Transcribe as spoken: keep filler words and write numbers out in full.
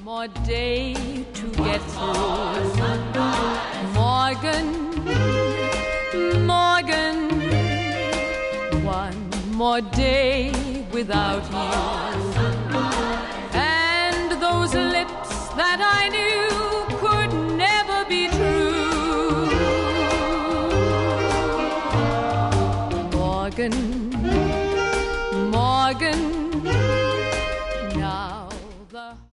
more day to get through. Morgan, Morgan, one more day without you. And those lips that I knew could never be true. Morgan,